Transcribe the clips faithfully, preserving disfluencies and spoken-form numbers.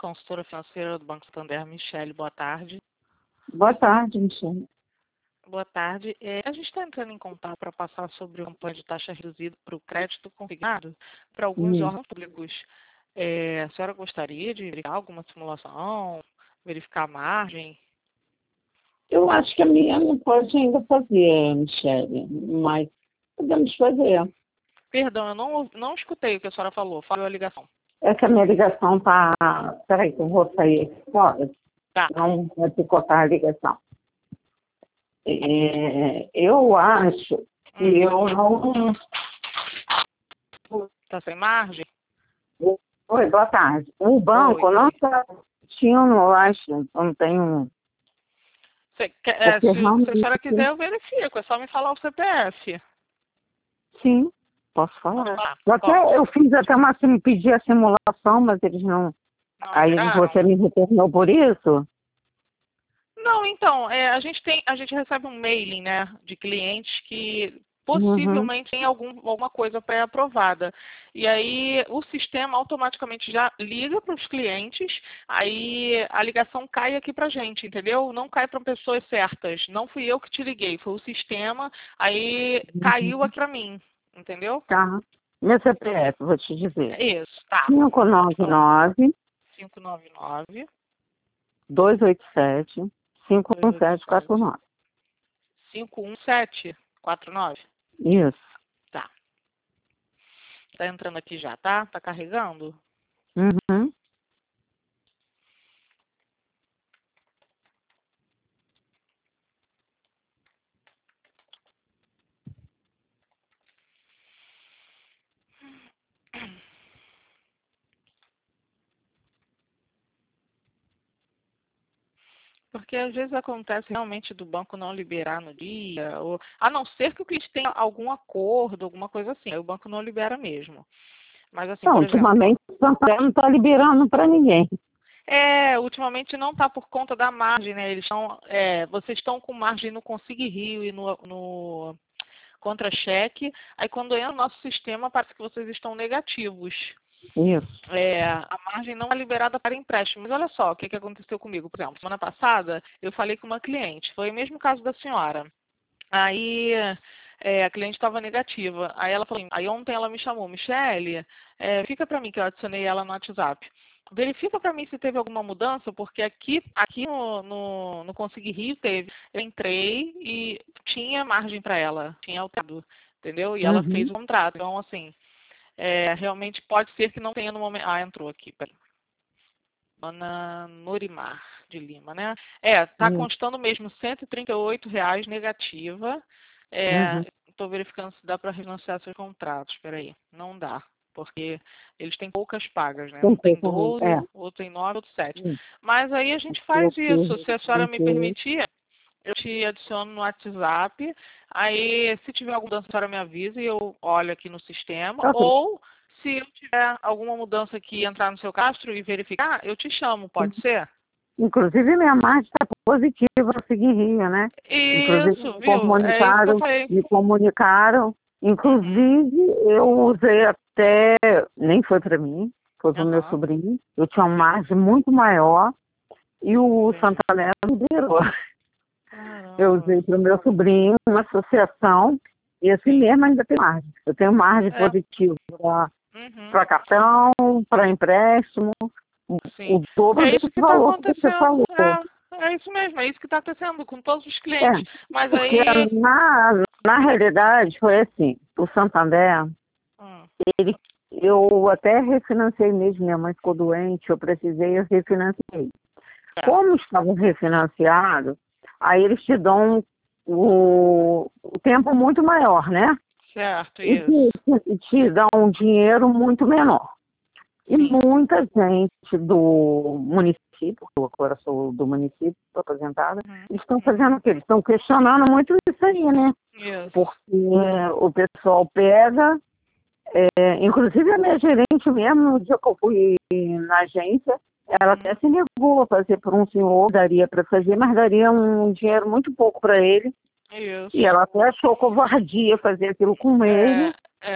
consultora financeira do Banco Santander, Michele. Boa tarde. Boa tarde, Michele. Boa tarde. É, a gente está entrando em contato para passar sobre uma campanha de taxa reduzida para o crédito consignado para alguns Hum. órgãos públicos. É, a senhora gostaria de verificar alguma simulação, verificar a margem? Eu acho que a minha não pode ainda fazer, Michele, mas podemos fazer. Perdão, eu não, não escutei o que a senhora falou. Falou a ligação. É que a minha ligação está... Peraí, que eu vou sair aqui fora. Tá. Não vai picotar a ligação. É, eu acho que Hum. eu não... Está sem margem? Oi, boa tarde. O banco Oi. não está tinham, eu acho, eu não tenho... Cê quer, é, Porque se, se a realmente... senhora quiser, eu verifico. É só me falar o C P F. Sim, posso Posso falar. falar? Eu, até, Pode. eu fiz até uma... sim, pedi a simulação, mas eles não... Não Aí liberaram? você me retornou por isso? Não, então, é, a gente tem, a gente recebe um mailing, né, de clientes que Uhum. possivelmente tem algum, alguma coisa pré-aprovada. E aí o sistema automaticamente já liga para os clientes, aí a ligação cai aqui para a gente, entendeu? Não cai para pessoas certas. Não fui eu que te liguei, foi o sistema, aí Uhum. caiu aqui para mim, entendeu? Tá. Meu C P F, vou te dizer. É isso, tá. cinco nove Fala. nove, cinco nove nove, dois oito sete, cinco dois um oito sete quatro sete, nove. cinco um sete quatro nove. Isso. Tá. Tá entrando aqui já, tá? Tá carregando? Uhum. Porque às vezes acontece realmente do banco não liberar no dia, ou a não ser que o cliente tenha algum acordo, alguma coisa assim, aí o banco não libera mesmo. Mas assim, Não, por exemplo, ultimamente o Santander não está liberando para ninguém. é, ultimamente não está por conta da margem, né? Eles estão, é, vocês estão com margem no Consigue Rio e no, no contra-cheque, aí quando entra no nosso sistema parece que vocês estão negativos. Isso. É, a margem não é liberada para empréstimo. Mas olha só o que, que aconteceu comigo. Por exemplo, semana passada eu falei com uma cliente, foi o mesmo caso da senhora. Aí é, a cliente estava negativa. Aí ela falou, aí ontem ela me chamou, Michele, é, fica para mim que eu adicionei ela no WhatsApp. Verifica para mim se teve alguma mudança, porque aqui, aqui no, no, no Consigue Rio teve. Eu entrei e tinha margem para ela, tinha alterado, entendeu? E ela fez Uhum. o contrato. Então, assim, é, realmente pode ser que não tenha no momento. Ah, entrou aqui, peraí. Ana Norimar de Lima, né? É, tá Isso. constando mesmo cento e trinta e oito reais negativa. Uhum. Estou verificando se dá para refinanciar seus contratos. Peraí, não dá, porque eles têm poucas pagas, né? Tem Um tem pouco. doze, É. outro tem nove, outro sete. Hum. Mas aí a gente faz isso. Se a senhora me permitir, eu te adiciono no WhatsApp. Aí, se tiver alguma mudança, a senhora me avisa e eu olho aqui no sistema. Ok. Ou, se eu tiver alguma mudança que entrar no seu cadastro e verificar, eu te chamo, pode ser? Inclusive, minha margem está positiva a seguir Rio, né? Inclusive, Isso, me viu? É isso que eu comunicaram, falei. me comunicaram. Uhum, Inclusive, eu usei até, nem foi para mim, foi para o meu aham, sobrinho. Eu tinha uma margem muito maior e o entendi. Santander me liberou. Eu Caramba, usei para o meu sobrinho, uma associação, e assim sim. mesmo ainda tem margem. Eu tenho margem É, positiva uhum, para cartão, para empréstimo, o, sim. o dobro É desse isso que está valor que você acontecendo. falou. É, é isso mesmo, é isso que está acontecendo com todos os É, clientes. Mas porque aí. na, na realidade foi assim, o Santander, Hum, ele, eu até refinanciei mesmo, minha mãe ficou doente, eu precisei, eu refinanciei. certo, Como estava refinanciado, aí eles te dão o, o tempo muito maior, né? certo, E isso. te, e te dão um dinheiro muito menor. E Sim. muita gente do município, porque eu agora sou do município, estou aposentada, Uhum, eles estão uhum, fazendo o quê? Eles estão questionando muito isso aí, né? isso. Porque o pessoal pega, é, inclusive a minha gerente mesmo, no dia que eu fui na agência, ela até Uhum, se negou a fazer por um senhor, daria para fazer, mas daria um dinheiro muito pouco para ele. E isso. ela até achou covardia fazer aquilo com ele. É, é.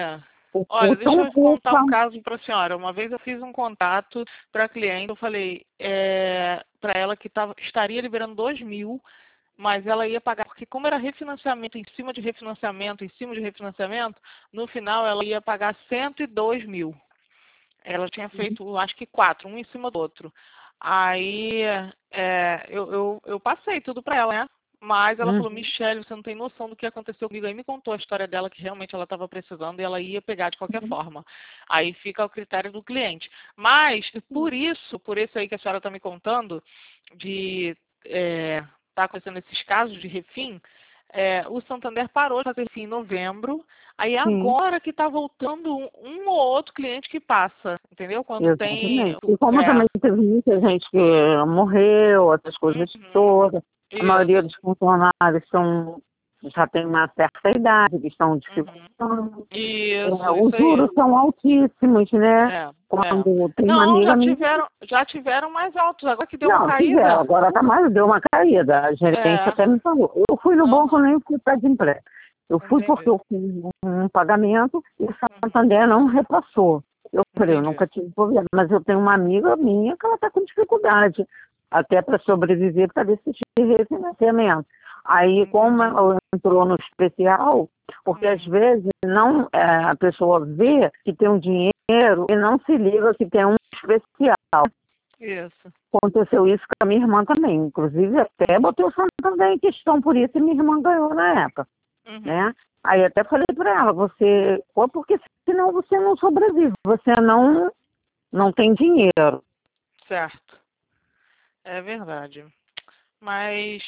Olha, O deixa tão eu contar pouca. um caso para a senhora. Uma vez eu fiz um contato para a cliente, eu falei é, para ela que tava, estaria liberando dois mil, mas ela ia pagar, porque como era refinanciamento em cima de refinanciamento, em cima de refinanciamento, no final ela ia pagar cento e dois mil. Ela tinha feito, acho que quatro, um em cima do outro. Aí é, eu, eu, eu passei tudo para ela, né? Mas ela falou, Uhum. Michele, você não tem noção do que aconteceu comigo. Aí me contou a história dela, que realmente ela estava precisando e ela ia pegar de qualquer forma. Aí fica ao critério do cliente. Mas, por isso, por isso aí que a senhora está me contando, de é, tá acontecendo esses casos de refim, é, o Santander parou de fazer refim em novembro. Aí Sim, agora que está voltando um, um ou outro cliente que passa, entendeu? Quando tem... exatamente. E como É, também teve muita gente que morreu, essas coisas uhum, todas, a maioria isso. dos funcionários são, já tem uma certa idade, que estão Uhum. dificultando. É, Isso, os isso aí. juros são altíssimos, né? É, é. Quando tem uma Não, amiga já minha. tiveram, já tiveram mais altos, agora que deu uma Não, fizeram, caída. agora tá mais, deu uma caída. A gerência É, até me falou. Eu fui no banco, aham, nem fui para desemprego. Eu fui porque entendi. eu fiz um pagamento e o Uhum, Santander não repassou. Eu falei, eu entendi. nunca tive problema, mas eu tenho uma amiga minha que ela está com dificuldade, até para sobreviver, para decidir refinanciamento. Aí, como Entendi. ela entrou no especial, porque às Hum, vezes não, é, a pessoa vê que tem um dinheiro e não se liga que tem um especial. isso. Aconteceu isso com a minha irmã também. Inclusive, até botei o Santander em questão por isso e minha irmã ganhou na época, Uhum, né? Aí até falei para ela, você, pô, porque senão você não sobrevive, você não, não tem dinheiro. certo. É verdade. Mas